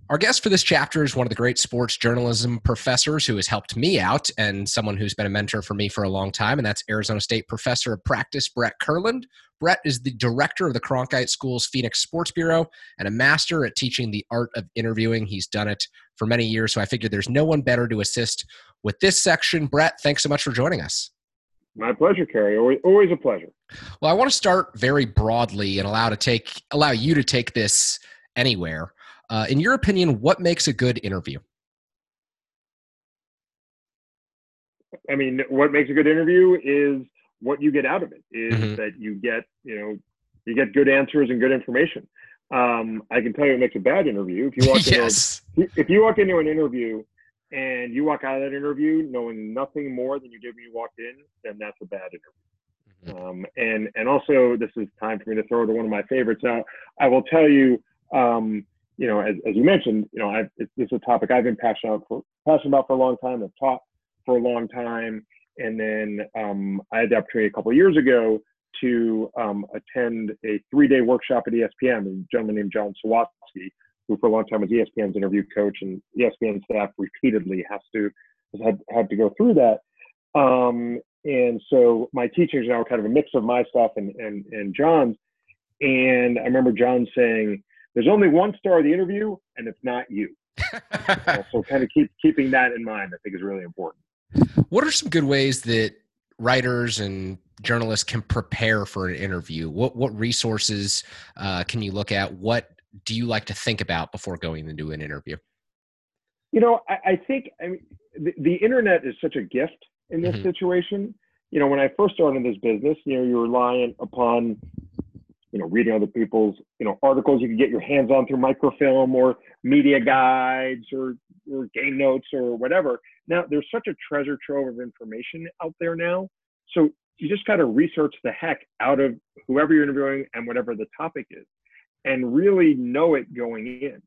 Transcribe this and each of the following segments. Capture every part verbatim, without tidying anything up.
Our guest for this chapter is one of the great sports journalism professors who has helped me out and someone who's been a mentor for me for a long time, and that's Arizona State professor of practice, Brett Kurland. Brett is the director of the Cronkite School's Phoenix Sports Bureau and a master at teaching the art of interviewing. He's done it for many years, so I figured there's no one better to assist with this section. Brett, thanks so much for joining us. My pleasure, Kerry. Always, always a pleasure. Well, I want to start very broadly and allow to take allow you to take this anywhere. Uh, in your opinion, what makes a good interview? I mean, what makes a good interview is what you get out of it, is mm-hmm. that you get, you know, you get good answers and good information. Um, I can tell you what makes a bad interview. If you walk yes. into, if you walk into an interview and you walk out of that interview knowing nothing more than you did when you walked in, then that's a bad interview. Mm-hmm. Um, and, and also, this is time for me to throw to one of my favorites. Now, I will tell you, um, you know, as, as you mentioned, you know, I've, it's, this is a topic I've been passionate, for, passionate about for a long time. I've taught for a long time. And then um, I had the opportunity a couple of years ago to um, attend a three-day workshop at E S P N. A gentleman named John Sawatsky, who for a long time was E S P N's interview coach, and E S P N staff repeatedly has to has had, had to go through that. Um, and so my teachings now are kind of a mix of my stuff and, and, and John's. And I remember John saying, there's only one star of the interview, and it's not you. uh, so kind of keep keeping that in mind, I think, is really important. What are some good ways that writers and journalists can prepare for an interview? What what resources uh, can you look at? What do you like to think about before going into an interview? You know, I, I think I mean the, the internet is such a gift in this mm-hmm. situation. You know, when I first started in this business, you know, you're reliant upon you know, reading other people's, you know, articles you can get your hands on through microfilm or media guides or, or game notes or whatever. Now, there's such a treasure trove of information out there now. So you just got to research the heck out of whoever you're interviewing and whatever the topic is and really know it going in.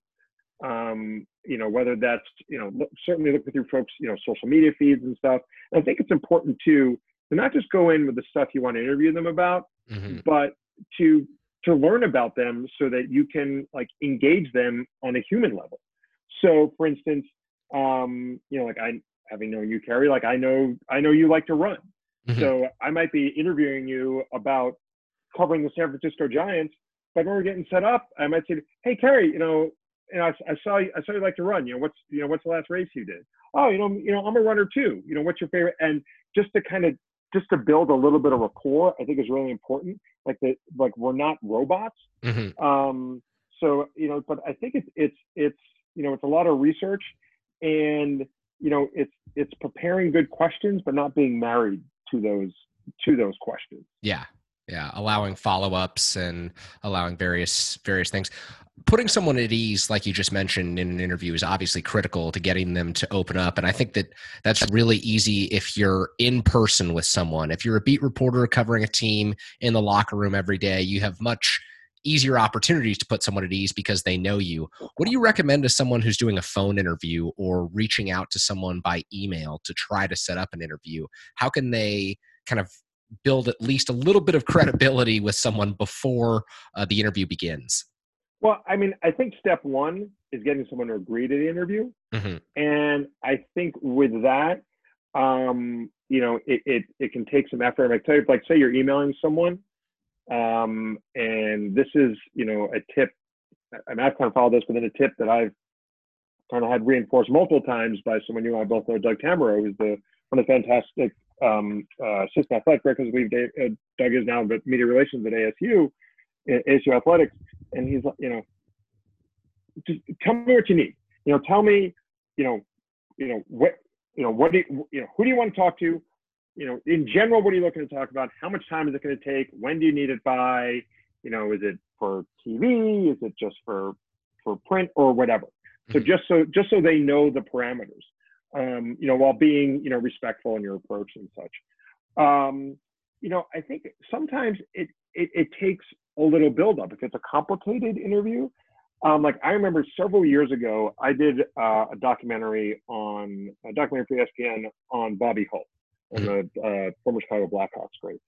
Um, you know, whether that's, you know, look, certainly look through folks, you know, social media feeds and stuff. And I think it's important too, to not just go in with the stuff you want to interview them about, mm-hmm. but to to learn about them so that you can like engage them on a human level. So for instance, um, you know, like I, having known you, Kerry, like I know, I know you like to run. Mm-hmm. So I might be interviewing you about covering the San Francisco Giants, but when we're getting set up, I might say, hey, Kerry, you know, you know, I, I saw you, I saw you like to run, you know, what's, you know, what's the last race you did? Oh, you know, you know, I'm a runner too. You know, what's your favorite? And just to kind of, just to build a little bit of rapport, I think is really important. Like that, like we're not robots. Mm-hmm. Um, so, you know, but I think it's, it's, it's, you know, it's a lot of research and, you know, it's, it's preparing good questions, but not being married to those, to those questions. Yeah. Yeah. Allowing follow-ups and allowing various, various things. Putting someone at ease, like you just mentioned in an interview, is obviously critical to getting them to open up. And I think that that's really easy if you're in person with someone. If you're a beat reporter covering a team in the locker room every day, you have much easier opportunities to put someone at ease because they know you. What do you recommend to someone who's doing a phone interview or reaching out to someone by email to try to set up an interview? How can they kind of build at least a little bit of credibility with someone before uh, the interview begins? Well, I mean, I think step one is getting someone to agree to the interview. Mm-hmm. And I think with that, um, you know, it, it, it can take some effort. I tell you, like, say you're emailing someone um, and this is, you know, a tip. I mean, I've kind of followed this within a tip that I've kind of had reinforced multiple times by someone you and I both know, Doug Tamaro, who's the one of the fantastic um, uh, assistant athletic directors we've, uh, Doug is now but media relations at A S U, A S U Athletics. And he's, you know, just tell me what you need. You know, tell me, you know, you know what, you know, what do you, you know, who do you want to talk to? You know, in general, what are you looking to talk about? How much time is it going to take? When do you need it by? You know, is it for T V? Is it just for for print or whatever? So just so just so they know the parameters, um, you know, while being, you know, respectful in your approach and such. Um, you know, I think sometimes it it, it takes a little buildup. If it's a complicated interview, um, like I remember several years ago, I did uh, a documentary on a documentary for E S P N on Bobby Hull, on the uh, former Chicago Blackhawks great,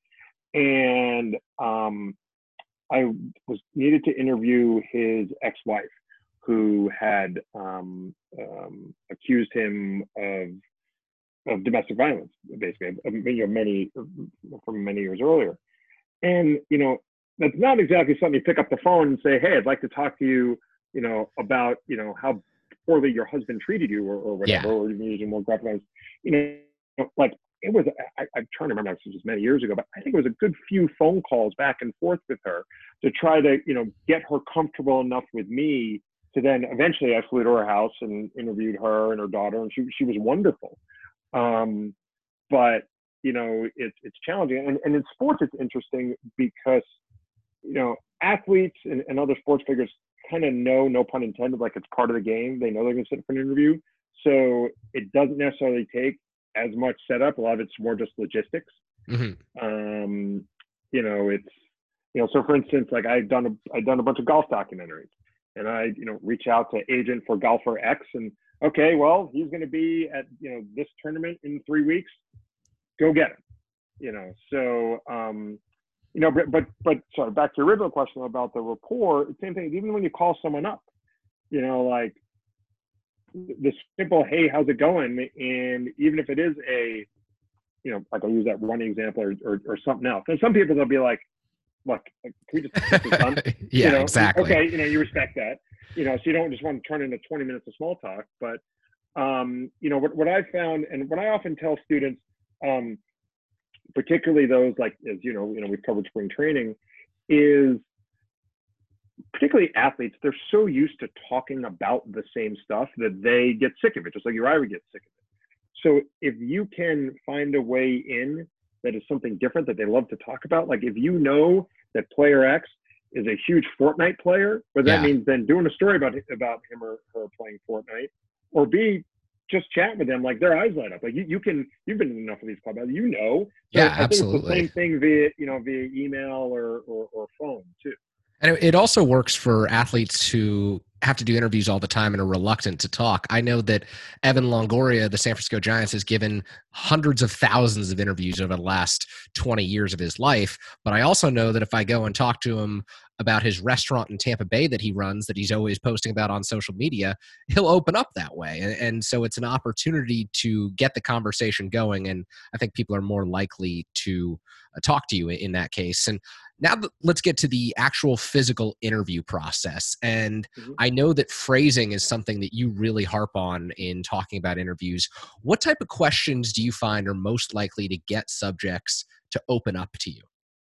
and um, I was needed to interview his ex-wife, who had um, um, accused him of of domestic violence, basically, you know, many from many years earlier. And you know, that's not exactly something you pick up the phone and say, "Hey, I'd like to talk to you," you know, about you know how poorly your husband treated you, or, or whatever, Yeah. or even using more graphic, you know, like. It was, I, I'm trying to remember, this was many years ago, but I think it was a good few phone calls back and forth with her to try to, you know, get her comfortable enough with me to then eventually I flew to her house and interviewed her and her daughter, and she, she was wonderful. Um, but, you know, it's, it's challenging. And, and in sports, it's interesting because, you know, athletes and, and other sports figures kind of know, no pun intended, like it's part of the game. They know they're going to sit for an interview. So it doesn't necessarily take as much setup. A lot of it's more just logistics. Mm-hmm. Um, you know, it's, you know, so for instance, like I've done, a, I've done a bunch of golf documentaries, and I, you know, reach out to agent for golfer X, and okay, well, he's going to be at, you know, this tournament in three weeks, go get him, you know? So, um, you know, but, but, but sorry, back to your original question about the rapport, same thing, even when you call someone up, you know, like, the simple, hey, how's it going? And even if it is a, you know, like I'll use that running example, or, or, or something else. And some people, they'll be like, look, can we just get this done? Yeah, you know, exactly. Okay, you know, you respect that. You know, so you don't just want to turn into twenty minutes of small talk. But, um, you know, what, what I found, and what I often tell students, um, particularly those like, as you know, you know, we've covered spring training, is particularly athletes, they're so used to talking about the same stuff that they get sick of it, just like you or I would get sick of it. So if you can find a way in that is something different that they love to talk about, like if you know that player X is a huge Fortnite player, but that Yeah. means then doing a story about about him or her playing Fortnite, or B, just chatting with them, like their eyes light up. Like you, you can, you've been in enough of these clubhouses, you know. So Yeah, I think it's the absolutely. same thing via, you know, via email or, or, or phone too. And it also works for athletes who have to do interviews all the time and are reluctant to talk. I know that Evan Longoria, the San Francisco Giants, has given hundreds of thousands of interviews over the last twenty years of his life. But I also know that if I go and talk to him about his restaurant in Tampa Bay that he runs, that he's always posting about on social media, he'll open up that way. And, and so it's an opportunity to get the conversation going. And I think people are more likely to uh, talk to you in, in that case. And now let's get to the actual physical interview process. And Mm-hmm. I know that phrasing is something that you really harp on in talking about interviews. What type of questions do you find are most likely to get subjects to open up to you?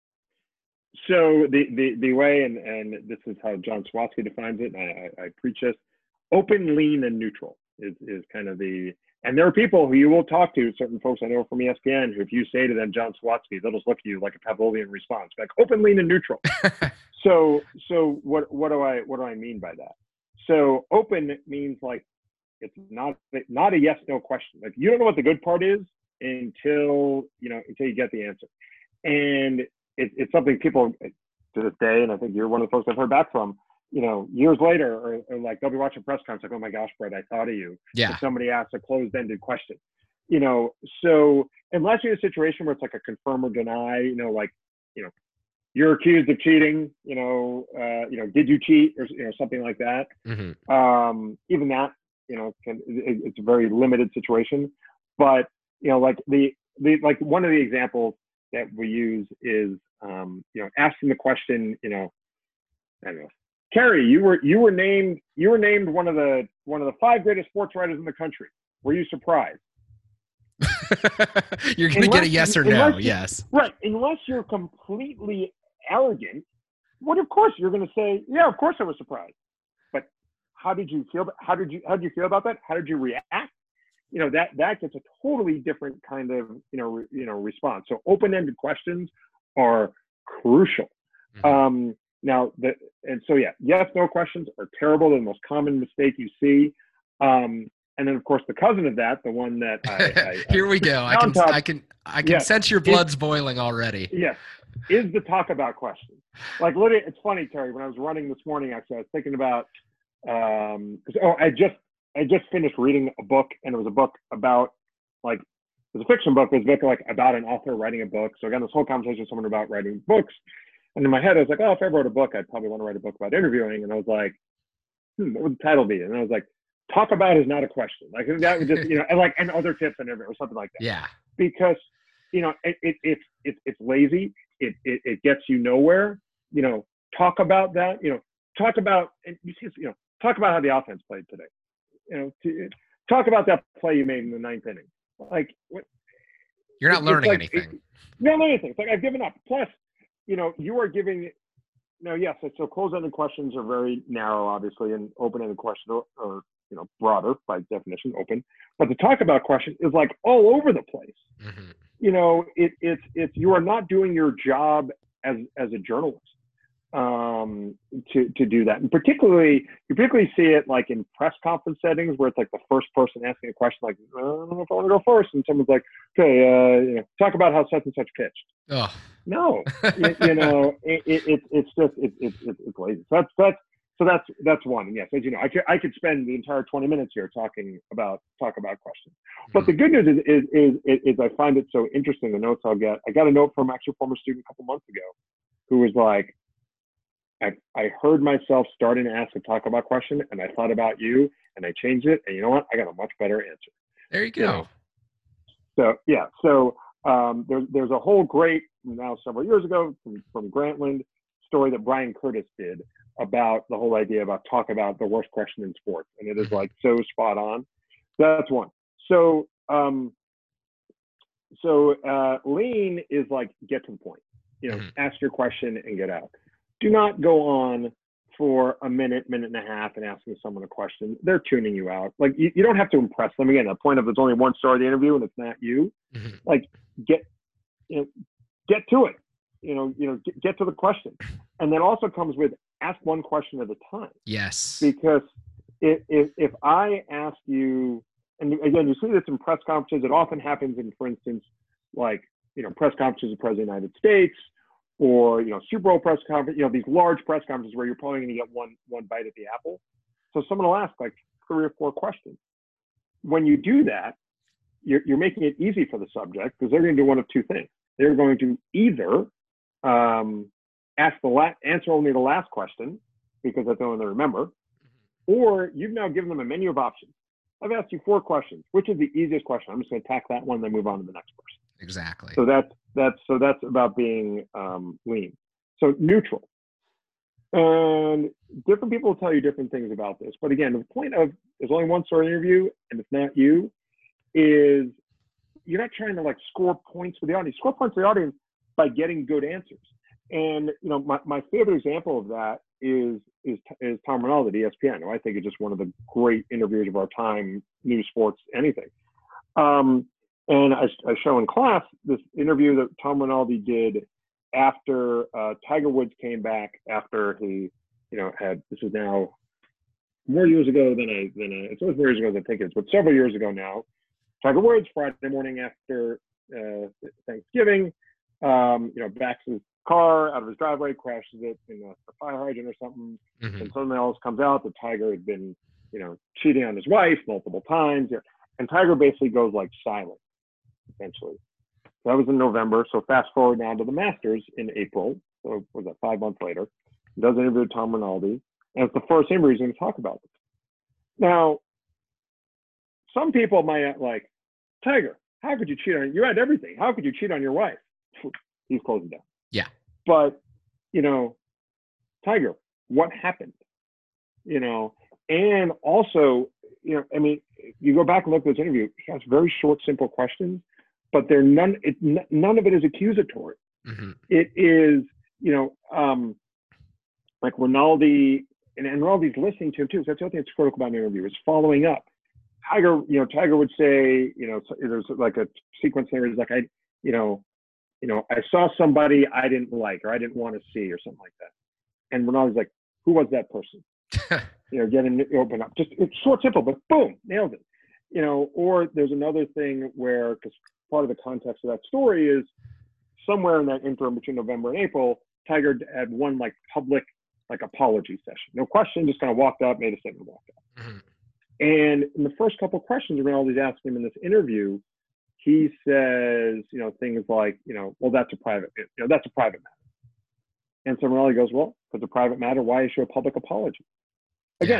So the, the, the way, and, and this is how John Swatsky defines it, and I, I, I preach this, open, lean, and neutral is, is kind of the, and there are people who you will talk to, certain folks I know from E S P N, who if you say to them, John Swatsky, they'll just look at you like a Pavlovian response, like open, lean, and neutral. so, so what, what do I, what do I mean by that? So open means like, it's not, not a yes, no question. Like you don't know what the good part is until, you know, until you get the answer. And it, it's something people to this day, and I think you're one of the folks I've heard back from, you know, years later, or, or like they'll be watching press conference, like, oh my gosh, Brett, I thought of you. Yeah. If somebody asks a closed-ended question, you know, so unless you're in a situation where it's like a confirm or deny, you know, like, you know, you're accused of cheating, you know, uh, you know, did you cheat, or, you know, something like that. Mm-hmm. Um, even that, you know, can, it, it's a very limited situation. But, you know, like the, the, like one of the examples that we use is, um, you know, asking the question, you know, I don't know, Kerry, you were, you were named, you were named one of the, one of the five greatest sports writers in the country. Were you surprised? You're going to get a yes or no. You, yes. Right. Unless you're completely arrogant, what, of course you're going to say, yeah, of course I was surprised. But how did you feel? How did you, how did you feel about that? How did you react? You know, that, that gets a totally different kind of, you know, re, you know, response. So open-ended questions are crucial. Mm-hmm. Um, now, the, and so, yeah, yes, no questions are terrible. They're the most common mistake you see. Um, and then, of course, the cousin of that, the one that I, I here I, we go. I can, top, I can, I can yes, sense your blood's is, boiling already. Yes, is the talk about questions. Like, literally, it's funny, Terry. When I was running this morning, actually, I was thinking about. Um, oh, I just I just finished reading a book, and it was a book about like it was a fiction book. It was a book like about an author writing a book. So again, this whole conversation with someone about writing books. And in my head, I was like, oh, if I wrote a book, I'd probably want to write a book about interviewing. And I was like, hmm, what would the title be? And I was like, talk about is not a question. Like that would just, you know, and like, and other tips and everything or something like that. Yeah. Because, you know, it, it, it, it it's lazy. It, it, it gets you nowhere. You know, talk about that, you know, talk about, and you see, you know, talk about how the offense played today. You know, to, talk about that play you made in the ninth inning. Like, what? You're not learning like, anything. It, not anything. It's like, I've given up. Plus, you know, you are giving, no, yes, so closed-ended questions are very narrow, obviously, and open-ended questions are, are, you know, broader by definition, open. But the talk about question is like all over the place. Mm-hmm. You know, it, it's, it's, you are not doing your job as, as a journalist um, to, to do that. And particularly, you particularly see it like in press conference settings where it's like the first person asking a question, like, I don't know if I want to go first. And someone's like, okay, uh, you know, talk about how such and such pitched. Oh. No, you, you know, it, it, it's just, it, it, it, it's lazy. So that's, that's, so that's, that's one. And yes, as you know, I could, I could spend the entire twenty minutes here talking about, talk about questions. But mm-hmm. the good news is, is, is, is, is I find it so interesting, the notes I'll get. I got a note from actually a former student a couple months ago who was like, I, I heard myself starting to ask a talk about question and I thought about you and I changed it. And you know what? I got a much better answer. There you go. You know? So, yeah. So um, there's, there's a whole great, now several years ago from, from Grantland story that Brian Curtis did about the whole idea about talk about the worst question in sports. And it is like so spot on. That's one. So, um, so uh, lean is like, get to the point, you know, mm-hmm. ask your question and get out. Do not go on for a minute, minute and a half and asking someone a question. They're tuning you out. Like you, you don't have to impress them. Again, the point of there's only one star of the interview and it's not you. Mm-hmm. Like get, you know, get to it, you know, you know, get, get to the question. And then also comes with ask one question at a time. Yes. Because if, if, if I ask you, and again, you see this in press conferences, it often happens in, for instance, like, you know, press conferences of the President of the United States, or, you know, Super Bowl press conference, you know, these large press conferences where you're probably going to get one, one bite at the apple. So someone will ask like three or four questions. When you do that, you're, you're making it easy for the subject because they're going to do one of two things. They're going to either um, ask the la- answer only the last question because that's the only one they remember, or you've now given them a menu of options. I've asked you four questions. Which is the easiest question? I'm just going to tack that one, then move on to the next person. Exactly. So that's that's so that's about being um, lean. So neutral. And different people will tell you different things about this. But again, the point of there's only one star interview, and it's not you, is you're not trying to like score points for the audience. Score points for the audience by getting good answers. And you know, my, my favorite example of that is is is Tom Rinaldi at E S P N, who I think is just one of the great interviewers of our time, news, sports, anything. Um, And I, I show in class this interview that Tom Rinaldi did after uh, Tiger Woods came back after he, you know, had, this is now more years ago than I, than I, it's always more years ago than I think it is, but several years ago now. Tiger Woods, Friday morning after uh, Thanksgiving, um, you know, backs his car out of his driveway, crashes it in a, a fire hydrant or something, mm-hmm. and something else comes out that Tiger had been, you know, cheating on his wife multiple times, and Tiger basically goes like silent. Essentially. So that was in November. So fast forward now to the Masters in April. So was that five months later? He does an interview with Tom Rinaldi. And it's the first interview he's going to talk about this. Now, some people might like, Tiger, how could you cheat on, you had everything. How could you cheat on your wife? He's closing down. Yeah. But, you know, Tiger, what happened? You know, and also, you know, I mean, you go back and look at this interview, he has very short, simple questions, but they're none, it, none of it is accusatory. Mm-hmm. It is, you know, um, like Rinaldi, and, and Rinaldi's listening to him too. So that's the other thing that's critical about an interview is following up. Tiger, you know, Tiger would say, you know, there's like a sequence there is like, I, you know, you know, I saw somebody I didn't like, or I didn't want to see, or something like that. And Rinaldi's like, who was that person? You know, getting it open up. Just it's short, simple, but boom, nailed it. You know, or there's another thing where, because part of the context of that story is somewhere in that interim between November and April, Tiger had one like public like apology session. No question, just kind of walked up, made a statement, walked out. Mm-hmm. And in the first couple of questions Rinaldi's asking him in this interview, he says, you know, things like, you know, well, that's a private, you know, that's a private matter. And so Rinaldi goes, well, if it's a private matter, why issue a public apology? Again,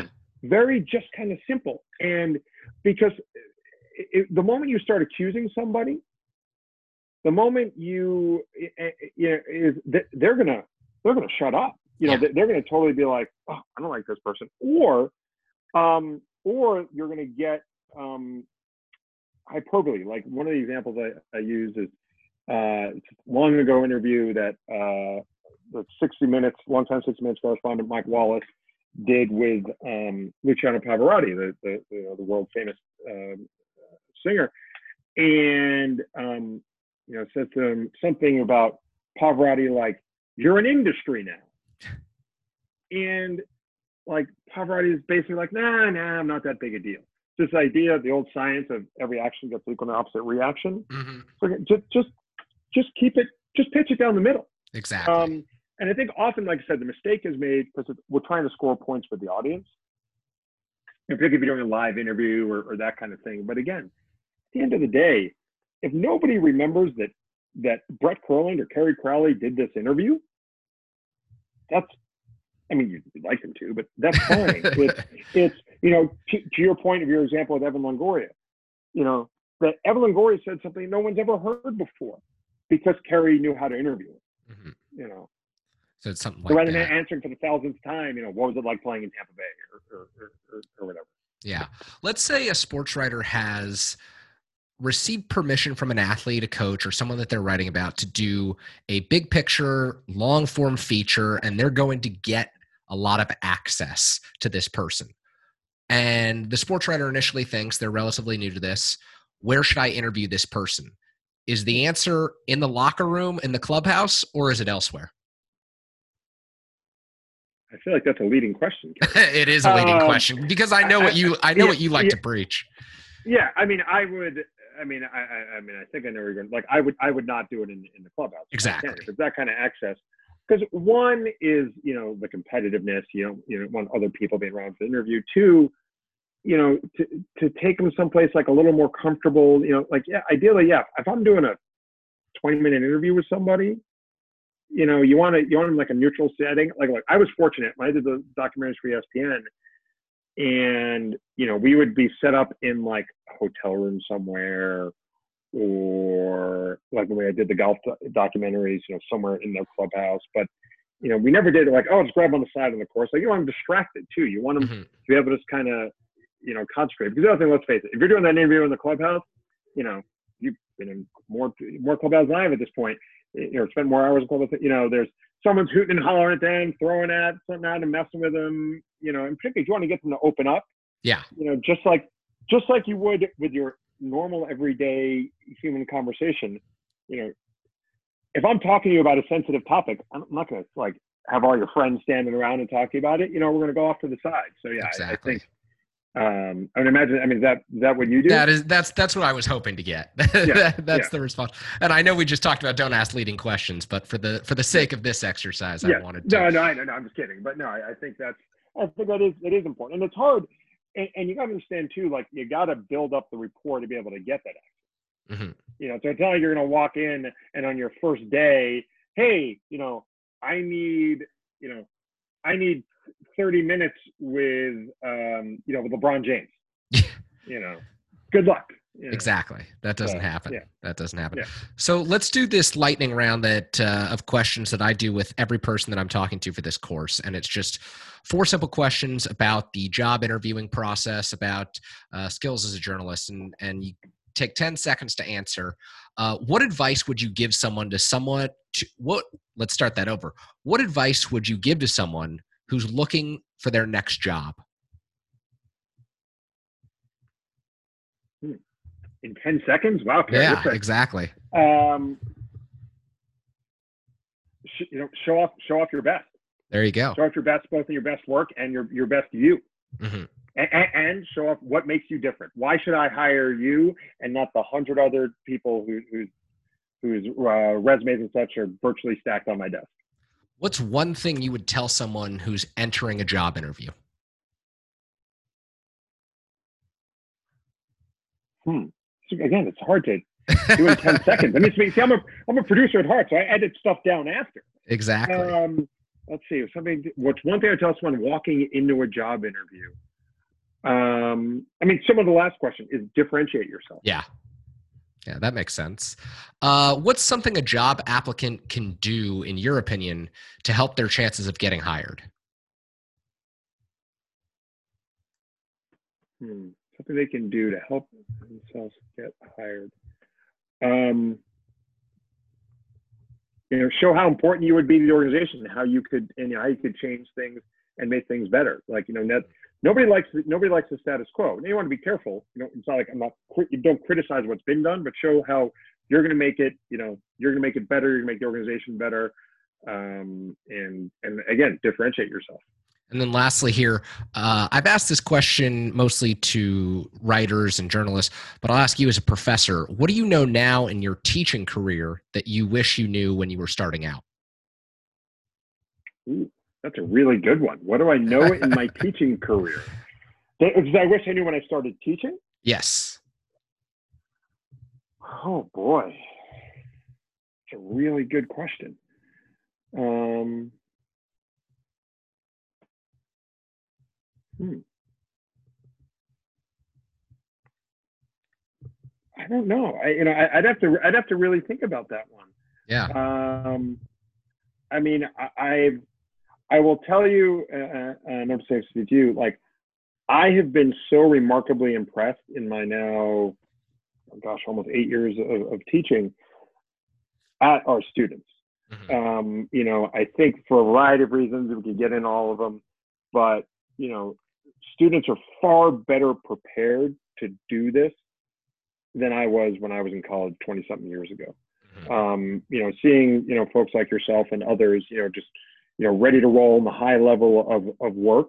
very just kind of simple. And because it, the moment you start accusing somebody, the moment you, you know, is they're gonna they're gonna shut up. You know, yeah. they're gonna totally be like, oh, I don't like this person, or um, or you're gonna get um, hyperbole. Like one of the examples I, I use is uh, long ago interview that uh, the sixty minutes, longtime sixty minutes correspondent Mike Wallace did with um, Luciano Pavarotti, the the, you know, the world famous um, singer, and um, you know, said to him something about Pavarotti, like, you're an industry now. And like Pavarotti is basically like, nah, nah, I'm not that big a deal. This idea, the old science of every action gets equal and opposite reaction. Mm-hmm. So just, just, just keep it, just pitch it down the middle. Exactly. Um, and I think often, like I said, the mistake is made because we're trying to score points for the audience. And particularly if you're doing a live interview or, or that kind of thing. But again, at the end of the day, if nobody remembers that that Brett Kurland or Kerry Crowley did this interview, that's, I mean, you'd like them to, but that's fine. it's, it's, you know, to, to your point of your example with Evan Longoria, you know, that Evan Longoria said something no one's ever heard before because Kerry knew how to interview him, mm-hmm. you know. So it's something like so rather that. than answering for the thousandth time, you know, what was it like playing in Tampa Bay or, or, or, or, or whatever. Yeah. Let's say a sports writer has received permission from an athlete, a coach, or someone that they're writing about to do a big picture, long form feature, and they're going to get a lot of access to this person. And the sports writer initially thinks they're relatively new to this. Where should I interview this person? Is the answer in the locker room, in the clubhouse, or is it elsewhere? I feel like that's a leading question. It is a leading um, question because I know what you I know yeah, what you like yeah, to preach. Yeah, I mean, I would. I mean, I, I, I mean, I think I know where you're going. Like, I would, I would not do it in, in the clubhouse. Exactly. If it's that kind of access, because one is, you know, the competitiveness. You don't, you don't want other people being around for the interview. Two, you know, to to take them someplace like a little more comfortable. You know, like yeah, ideally, yeah. If I'm doing a twenty minute interview with somebody, you know, you want to, you want them like a neutral setting. Like, like I was fortunate when I did the documentaries for E S P N. And, you know, we would be set up in like a hotel room somewhere, or like the way I did the golf do- documentaries, you know, somewhere in their clubhouse. But, you know, we never did it like, oh, let's grab on the side of the course. Like, you want them distracted too. You want them mm-hmm. to be able to just kind of, you know, concentrate. Because the other thing, let's face it, if you're doing that interview in the clubhouse, you know, you've been in more, more clubhouses than I have at this point, you know, spent more hours in clubhouse, you know, there's someone's hooting and hollering at them, throwing at something at them, messing with them, you know, and particularly if you want to get them to open up, yeah, you know, just like, just like you would with your normal everyday human conversation, you know, if I'm talking to you about a sensitive topic, I'm not going to like have all your friends standing around and talking about it. You know, we're going to go off to the side. So yeah, exactly. I, I think, um, I would imagine, I mean, is that, is that what you do? That is, that's, that's what I was hoping to get. Yeah, that's yeah. the response. And I know we just talked about don't ask leading questions, but for the, for the sake of this exercise, yeah. I wanted to. No, no, no, no, I'm just kidding. But no, I, I think that's, I think that is, it is important. And it's hard. And, and you got to understand too, like you got to build up the rapport to be able to get that access. Mm-hmm. You know, so it's not like you're going to walk in and on your first day, hey, you know, I need, you know, I need thirty minutes with, um, you know, with LeBron James. You know, good luck. You know? Exactly. That doesn't so, happen. Yeah. That doesn't happen. Yeah. So let's do this lightning round that uh, of questions that I do with every person that I'm talking to for this course. And it's just four simple questions about the job interviewing process, about uh, skills as a journalist. And, and you take ten seconds to answer. Uh, what advice would you give someone to someone to, what, let's start that over. What advice would you give to someone who's looking for their next job? In ten seconds? Wow. Okay. Yeah, exactly. Um, sh- you know, show off, show off your best. There you go. Show off your best, both in your best work and your, your best you. Mm-hmm. And, and show off what makes you different. Why should I hire you and not the hundred other people who, who, whose uh, resumes and such are virtually stacked on my desk? What's one thing you would tell someone who's entering a job interview? Hmm. So again, it's hard to do in ten seconds. I mean, see, I'm a I'm a producer at heart, so I edit stuff down after. Exactly. Um, let's see. If something, what's one thing I tell someone walking into a job interview? Um, I mean, some of the last question is differentiate yourself. Yeah. Yeah, that makes sense. Uh, what's something a job applicant can do, in your opinion, to help their chances of getting hired? Hmm. Something they can do to help themselves get hired. Um, you know, show how important you would be to the organization, and how you could, and you know, how you could change things and make things better. Like, you know, net, nobody likes nobody likes the status quo. And you want to be careful. You know, it's not like I'm not. You don't criticize what's been done, but show how you're going to make it. You know, you're going to make it better. You're going to make the organization better, um, and and again, differentiate yourself. And then lastly here, uh, I've asked this question mostly to writers and journalists, but I'll ask you as a professor, what do you know now in your teaching career that you wish you knew when you were starting out? Ooh, that's a really good one. What do I know in my teaching career? Because I wish I knew when I started teaching? Yes. Oh, boy. It's a really good question. Um, Hmm. I don't know. I, you know, I, I'd have to, I'd have to really think about that one. Yeah. Um, I mean, I, I, I will tell you, uh, and I'm saying with you, like, I have been so remarkably impressed in my now, oh gosh, almost eight years of, of teaching at our students. Mm-hmm. Um, you know, I think for a variety of reasons, we could get in all of them, but, you know, students are far better prepared to do this than I was when I was in college twenty something years ago. Mm-hmm. Um, you know, seeing, you know, folks like yourself and others, you know, just, you know, ready to roll in the high level of, of work.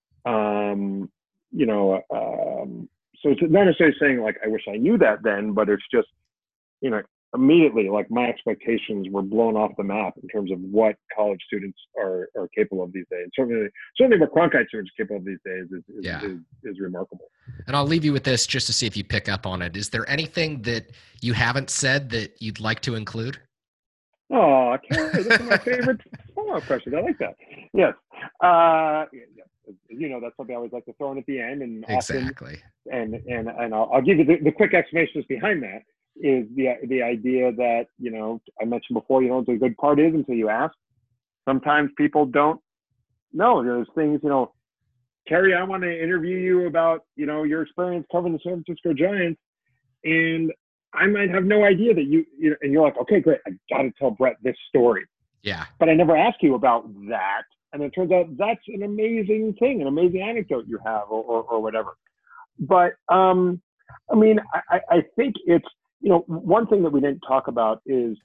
Um, you know, um, so it's not necessarily saying like, I wish I knew that then, but it's just, you know, immediately, like, my expectations were blown off the map in terms of what college students are, are capable of these days. Certainly, certainly what Cronkite students are capable of these days is, is, yeah. is, is remarkable. And I'll leave you with this just to see if you pick up on it. Is there anything that you haven't said that you'd like to include? Oh, Carrie, that's my favorite follow-up questions. I like that. Yes. Uh, yeah, you know, that's something I always like to throw in at the end. And exactly. Often, and and and I'll, I'll give you the, the quick explanations behind that. Is the the idea that, you know, I mentioned before, you know, the good part is until you ask. Sometimes people don't know. There's things, you know, Carrie, I want to interview you about, you know, your experience covering the San Francisco Giants, and I might have no idea that you, you know, and you're like, okay, great, I got to tell Brett this story. Yeah. But I never asked you about that, and it turns out that's an amazing thing, an amazing anecdote you have, or or, or whatever. But um, I mean, I, I think it's, you know, one thing that we didn't talk about is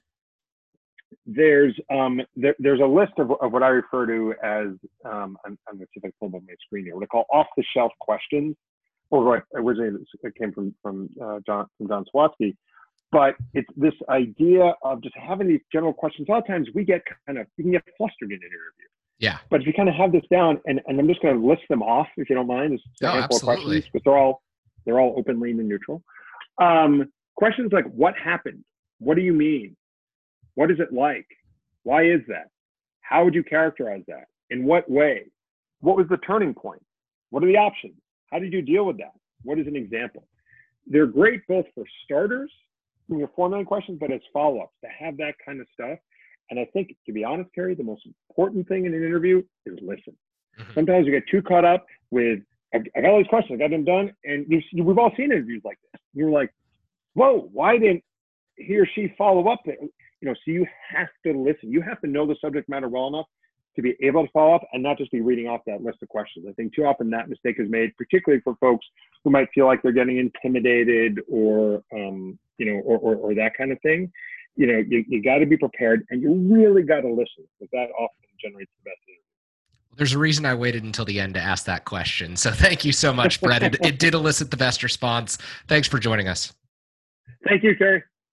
there's um, there, there's a list of, of what I refer to as, um, I'm, I'm going to see if I can pull up my screen here, what I call off-the-shelf questions, or what originally it came from from uh, John from John Swatsky, but it's this idea of just having these general questions. A lot of times we get kind of, you can get flustered in an interview. Yeah. But if you kind of have this down, and, and I'm just going to list them off, if you don't mind, it's a no, handful absolutely. of questions, because they're all they're all open, lean, and neutral. Um, questions like, what happened? What do you mean? What is it like? Why is that? How would you characterize that? In what way? What was the turning point? What are the options? How did you deal with that? What is an example? They're great both for starters, when you're formulating questions, but as follow-ups, to have that kind of stuff. And I think, to be honest, Carrie, the most important thing in an interview is listen. Mm-hmm. Sometimes you get too caught up with, I got all these questions, I got them done, and you, we've all seen interviews like this. You're like, whoa, why didn't he or she follow up? You know, so you have to listen. You have to know the subject matter well enough to be able to follow up and not just be reading off that list of questions. I think too often that mistake is made, particularly for folks who might feel like they're getting intimidated or, um, you know, or, or, or that kind of thing. You know, you, you got to be prepared, and you really got to listen, because that often generates the best interview. There's a reason I waited until the end to ask that question. So thank you so much, Brett. It, it did elicit the best response. Thanks for joining us. Thank you, Kerry.